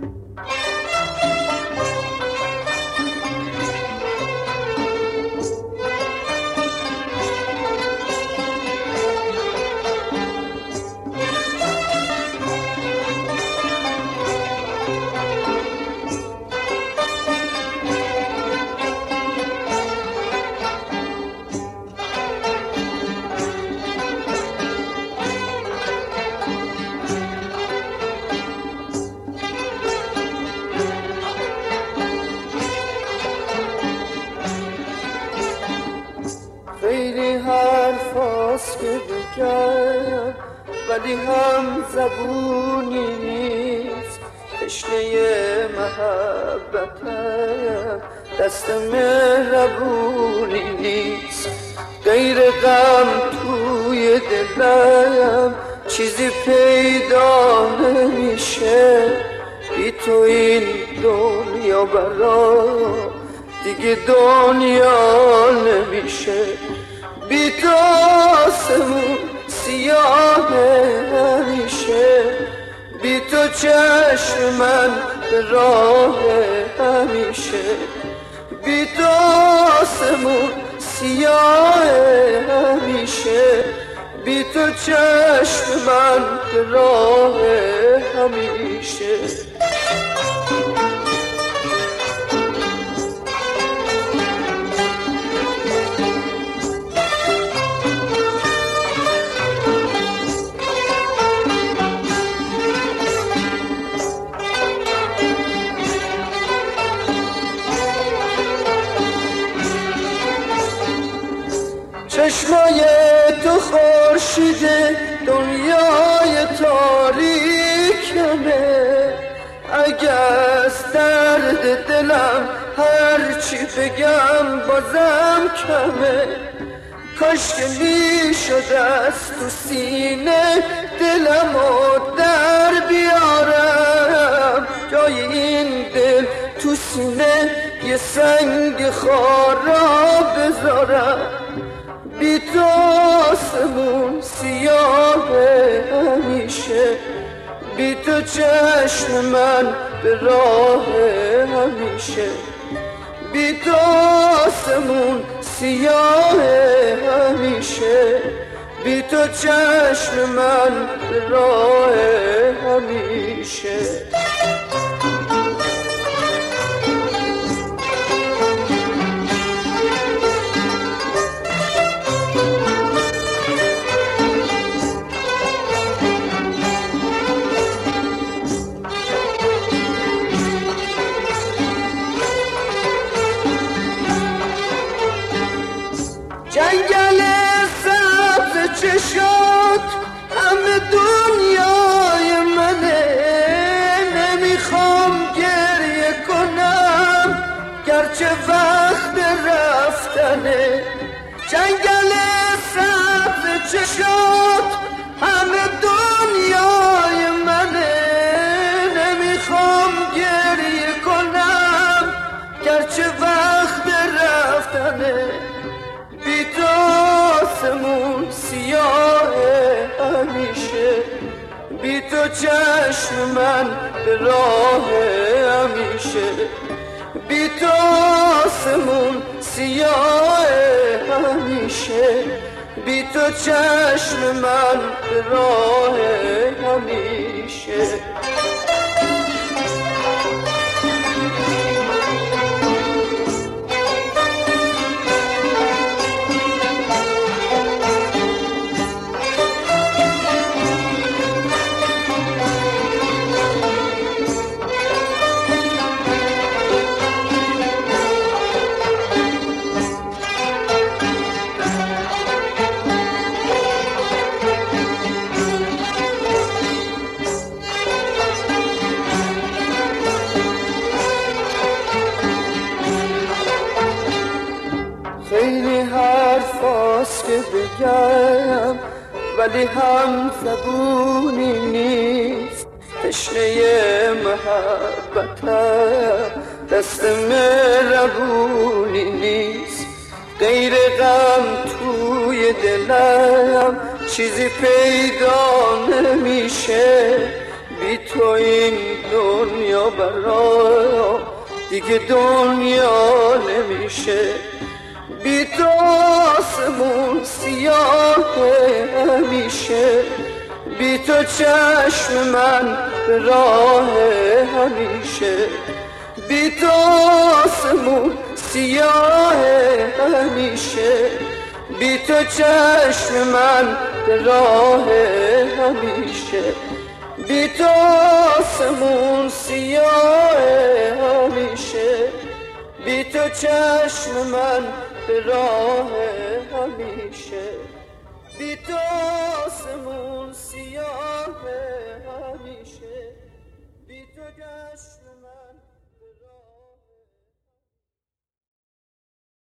خیلی حرفاست که بگم ولی هم زبونی نیست، تشنه محبتم دست مهربونی نیست، غیر غم توی دلم چیزی پیدا نمیشه، بی تو این دنیا برام دیگه دنیا نمیشه، بی تو آسمون سیاه همیشه، بی تو چشم من به راه همیشه، بی تو آسمون سیاه همیشه، بی تو چشم من به راه همیشه. چشمای تو خورشید دنیای تاریکمه، اگه از درد دلم هرچی بگم بازم کمه، کاش که میشد از تو سینه دلمو در بیارم، جای این دل تو سینه یه سنگ خارا بذارم، بی تو آسمون سیاه همیشه، بی تو چشم من به راه همیشه، بی تو آسمون سیاه همیشه، بی تو چشم من به راه همیشه. جنگل سبز چشات همه دنیای منه، نمیخوام گریه کنم گرچه وقت رفتنه، جنگل سبز چشات همه دنیای منه، نمیخوام گریه کنم گرچه وقت رفتنه، بی تو آسمون سیاه همیشه، بی تو چشم من به راه همیشه، بی تو آسمون سیاه همیشه، بی تو چشم من به راه همیشه. خیلی حرفاست که بگم ولی هم زبونی نیست، تشنه محبتم دست مهربونی نیست، غیر غم توی دلم چیزی پیدا نمیشه، بی تو این دنیا برام دیگه دنیا نمیشه. بی تو آسمون سیاه همیشه، بی تو چشم من به راه همیشه. بی تو آسمون سیاه همیشه، بی تو چشم من به راه همیشه. بی تو آسمون سیاه همیشه، بی تو چشم من به راه همیشه. بی تو آسمون سیاه همیشه، بی تو چشم